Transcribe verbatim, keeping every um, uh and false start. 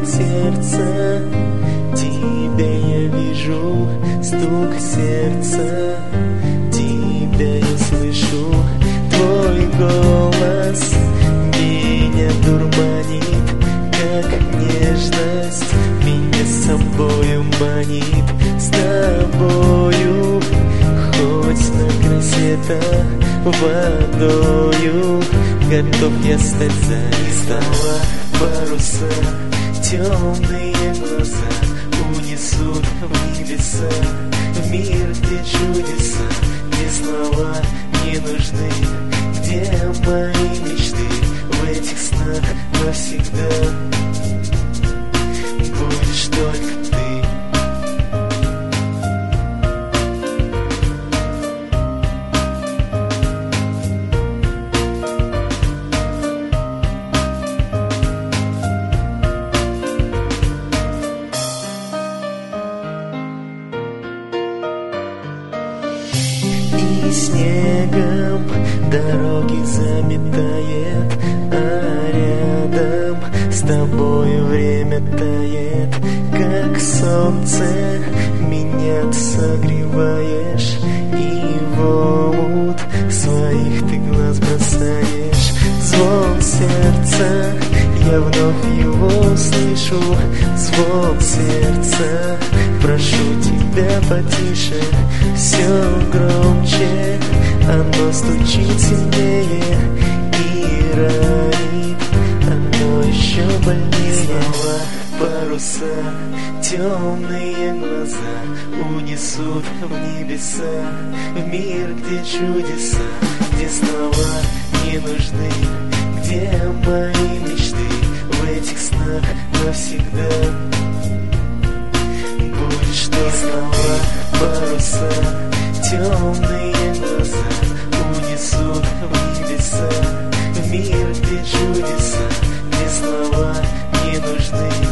сердца. Тебя я вижу, стук сердца. Тебя я слышу, твой голос меня дурманит, как нежность меня с собою манит. С тобою хоть на красота водою готов я стать за снова. Паруса, темные глаза унесут в небеса, в мир, где чудеса, где слова не нужны, где мои мечты в этих снах навсегда. Будешь только ты. И снегом дороги заметает, а рядом с тобою время тает. Как солнце меня ты согреваешь, и в омут своих ты глаз бросаешь. Звон сердца, я вновь его слышу, звон сердца. Прошу тебя потише, все громче, оно стучит сильнее и ранит, оно еще больнее. Снова паруса, темные глаза унесут в небеса, в мир, где чудеса, где слова не нужны, где мои мечты в этих снах навсегда. Будешь ты. Снова паруса, темные глаза унесут в небеса, в мир, где чудеса, где слова не нужны,